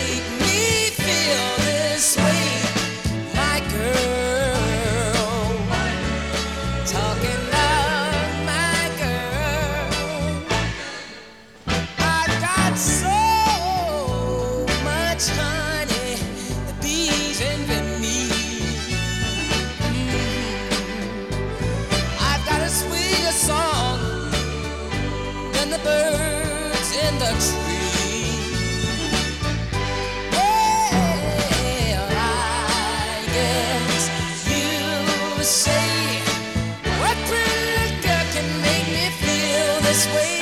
make me feel this way, my girl. Talking of my girl, I've got so much honey, the bees envy me. I've got a sweeter song than the birds in the tree. Well, I guess you say, what pretty little girl can make me feel this way?